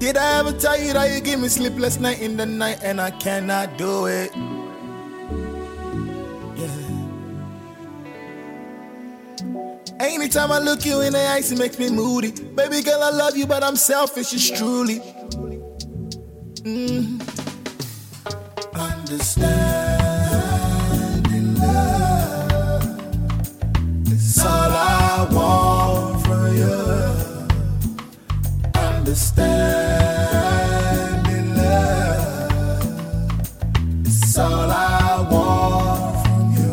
Did I ever tell you that you give me sleepless night in the night and I cannot do it? Yeah. Anytime I look you in the eyes, it makes me moody. Baby girl, I love you, but I'm selfish, it's truly. Understanding love is all I want from you. Understanding love is all I want from you.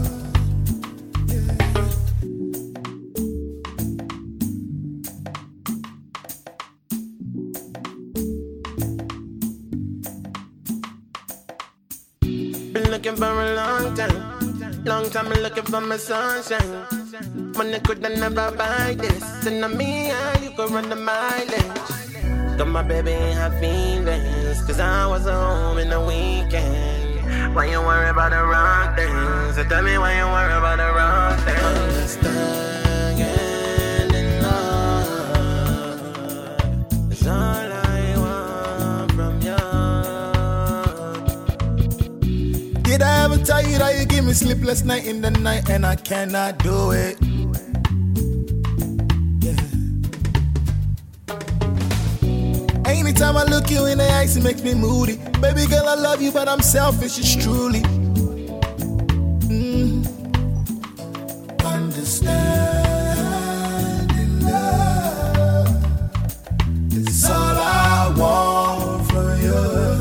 Been looking for a long time. Long time been looking for my sunshine. Money could never buy this. And on me, you could run the mileage. Got my baby ain't have feelings. Cause I was home in the weekend. Why you worry about the wrong things? So tell me why you worry about the wrong things. Understanding love is all I want from you. Did I ever tell you that you give me sleepless night in the night and I cannot do it? Yeah. Anytime I look you in the eyes, it makes me moody. Baby girl, I love you, but I'm selfish, it's truly. Understanding love is all I want from you.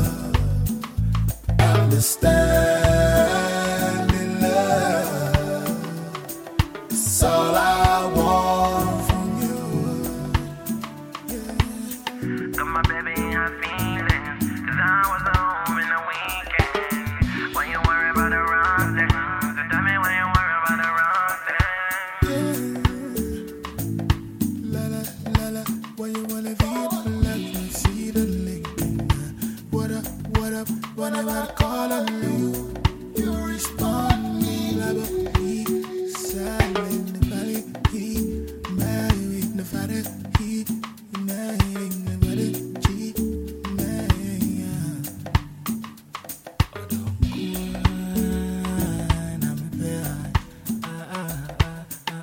Understanding love is all I want from you. Got my baby in her feelings. Cause I was home in the weekend. Why you worry about the wrong things? So tell me why you worry about the wrong things. La la la la, why you wanna be the let me see the link. What up, whenever I call on you, you respond me like a he, silent in the valley, he, married in the father, he, married in the